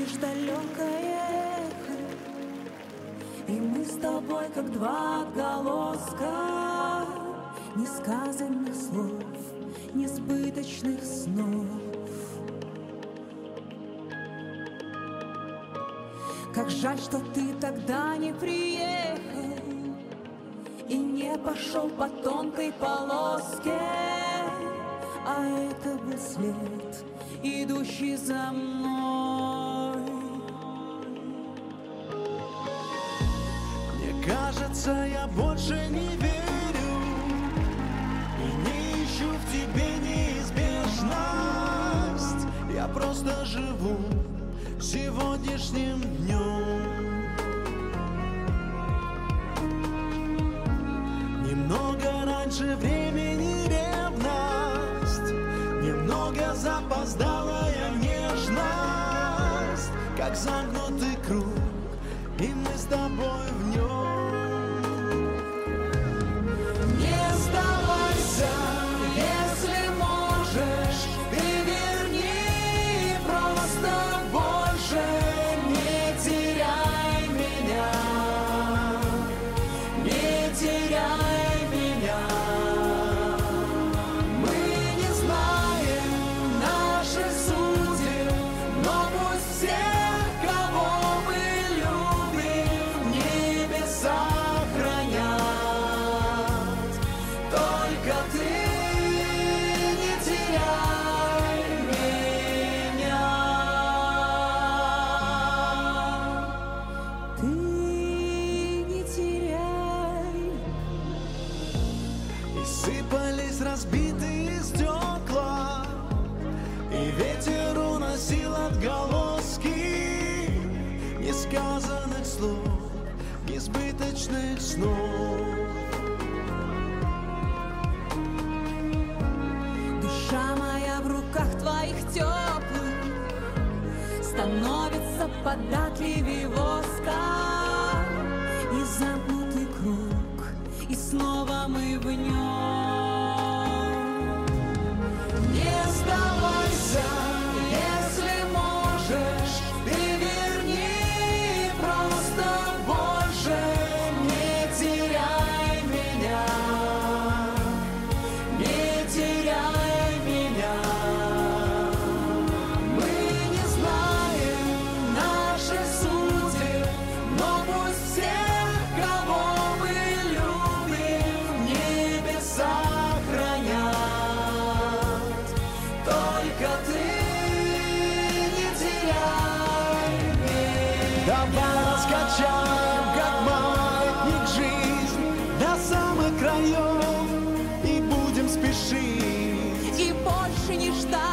лишь далекое эхо, и мы с тобой как два отголоска несказанных слов, несбыточных снов. Как жаль, что ты тогда не приехал и не пошел по тонкой полоске, а это был след, идущий за мной. Мне кажется, я больше не верю и не ищу в тебе неизбежность. Я просто живу сегодняшним днем. Немного раньше времени ревность, немного запоздалая нежность, как замкнутый круг, и мы с тобой в нем. Не сдавайся, если можешь, ты верни, просто больше не теряй меня, не теряй меня. Мы не знаем наших судеб, но пусть всех, кого мы любим, небеса хранят. Только ты не теряй меня. Ты не теряй. И сыпались разбитые стекла, и ветер уносил отголоски несказанных слов, несбыточных снов. Душа моя в руках твоих теплых становится податливей воска, и замкнутый круг, и снова мы в нем. Не сдавайся, если можешь, ты верни, просто больше не теряй меня, не теряй меня. Мы не знаем наших судеб, но пусть всех, кого мы любим, небеса хранят. Только ты не теряй меня. Давай раскачаем, как маятник, жизнь до самых краев, и будем спешить. И больше не ждать.